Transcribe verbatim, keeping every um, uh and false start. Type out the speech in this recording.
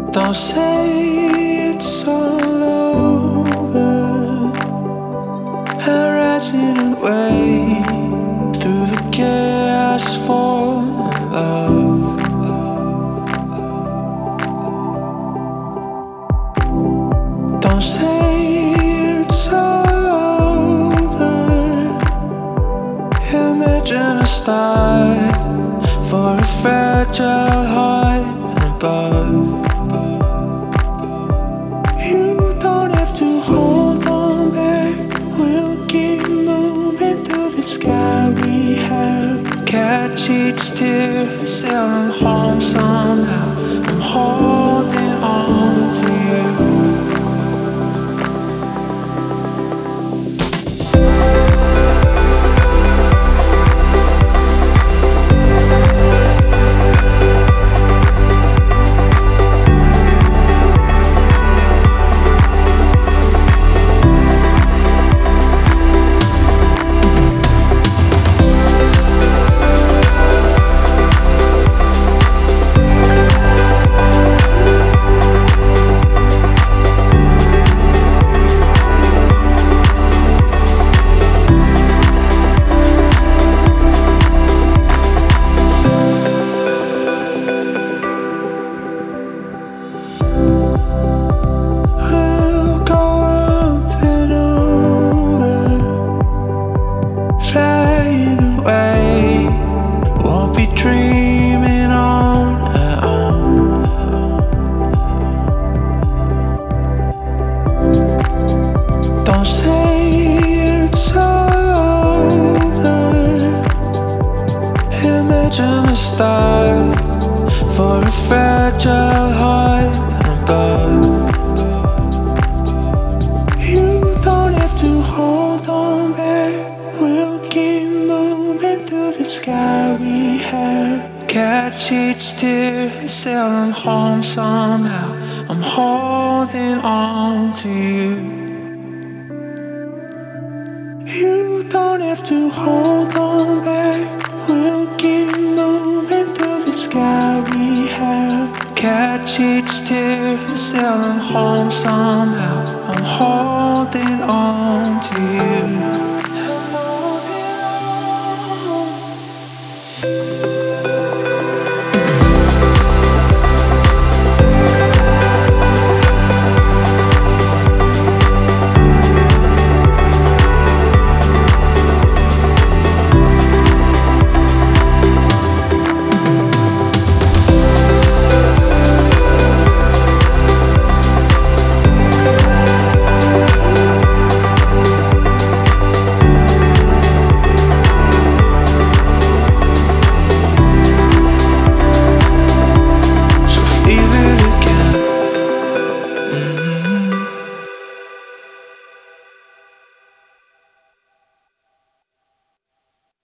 Don't say it's all over. I'm rising away through the chaos for love. Don't say it's all over. Imagine a start for a fragile heart above. You don't have to hold on back. We'll keep moving through the sky we have. Catch each tear and sail them home somehow. I'm holding on to you. Dreaming on our own. Don't say it's all over. Imagine a star for a fragile heart above. You don't have to hold on back. We'll keep moving through the sky we have. Catch each tear and sail them home somehow. I'm holding on to you. You don't have to hold on back. We'll keep moving through the sky we have. Catch each tear and sail them home somehow. I'm holding on.